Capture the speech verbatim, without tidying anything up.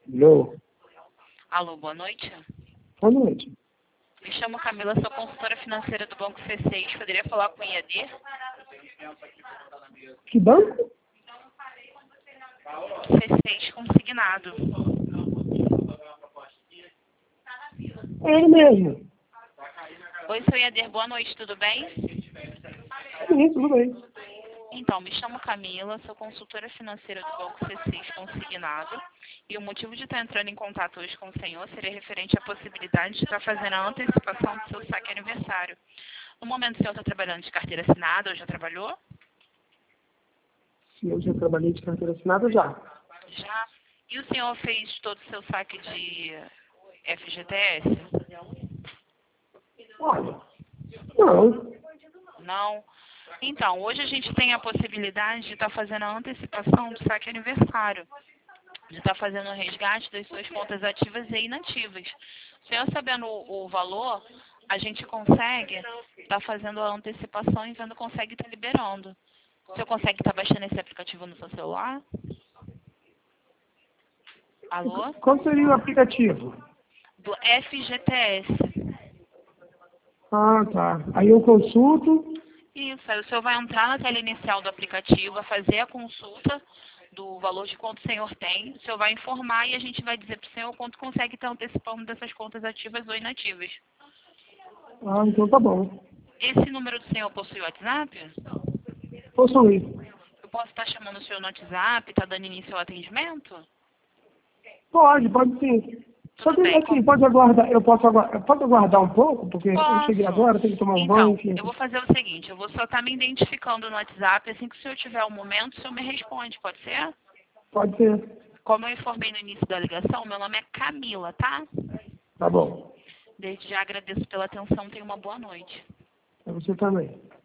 Alô? Alô, boa noite. Boa noite. Me chamo Camila, sou consultora financeira do Banco C seis. Poderia falar com o I A D? Que banco? C seis consignado. É ele mesmo. Oi, seu I A D, boa noite, tudo bem? Sim, tudo bem. Então, me chamo Camila, sou consultora financeira do Banco C seis consignado. E o motivo de estar entrando em contato hoje com o senhor seria referente à possibilidade de estar fazendo a antecipação do seu saque aniversário. No momento, o senhor está trabalhando de carteira assinada ou já trabalhou? Se eu já trabalhei de carteira assinada, já. Já. E o senhor fez todo o seu saque de F G T S? Olha, não. Não. Então, hoje a gente tem a possibilidade de estar fazendo a antecipação do saque aniversário. De estar fazendo o resgate das suas contas ativas e inativas. O senhor sabendo o, o valor, a gente consegue estar fazendo a antecipação e vendo consegue estar liberando. O senhor consegue estar baixando esse aplicativo no seu celular? Alô? Qual seria o aplicativo? Do F G T S. Ah, tá. Aí eu consulto. Isso, aí o senhor vai entrar na tela inicial do aplicativo, vai fazer a consulta do valor de quanto o senhor tem, o senhor vai informar e a gente vai dizer para o senhor quanto consegue estar antecipando dessas contas ativas ou inativas. Ah, então tá bom. Esse número do senhor possui WhatsApp? Posso ir? Eu posso estar chamando o senhor no WhatsApp, está dando início ao atendimento? Pode, pode sim. Só Tudo que bem. assim, pode aguardar, eu posso aguardar, pode aguardar um pouco, porque eu cheguei Posso. agora, tenho que tomar um banho, Então, enfim. eu vou fazer o seguinte, eu vou só estar me identificando no WhatsApp, assim que o senhor tiver um momento, o senhor me responde, pode ser? Pode ser. Como eu informei no início da ligação, meu nome é Camila, tá? Tá bom. Desde já agradeço pela atenção, tenha uma boa noite. Pra você também.